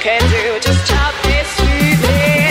can do, just chop this sweetly.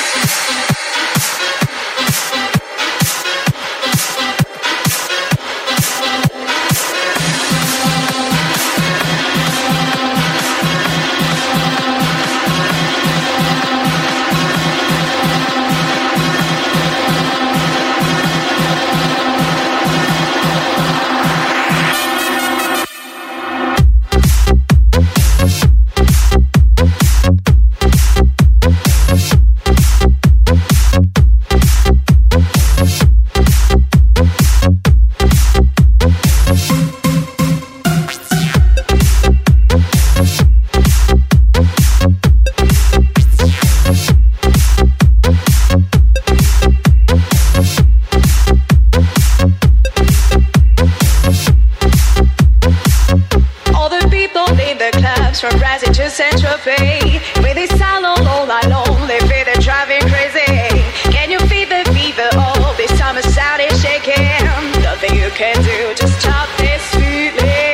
From Brazil to Saint-Tropez, where they sound all night long, they feel they're driving crazy. Can you feel the fever? Oh, this summer sound is shaking. Nothing you can do, just chop this sweetly.